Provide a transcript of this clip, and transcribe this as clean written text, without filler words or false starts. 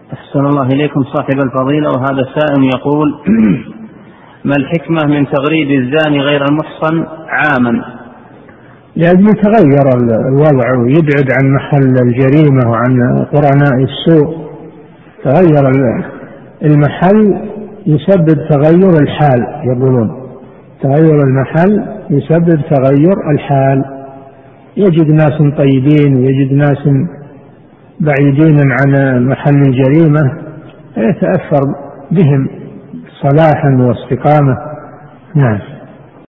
أحسن الله إليكم صاحب الفضيلة. وهذا سائل يقول: ما الحكمة من تغريب الزاني غير المحصن عاما؟ لأجل يتغير الوضع ويبعد عن محل الجريمة وعن قرناء السوء. تغير المحل يسبب تغير الحال، يقولون تغير المحل يسبب تغير الحال. يجد ناس طيبين ويجد ناس بعيدين عن محل الجريمة يتأثر بهم صلاحا واستقامة. نعم.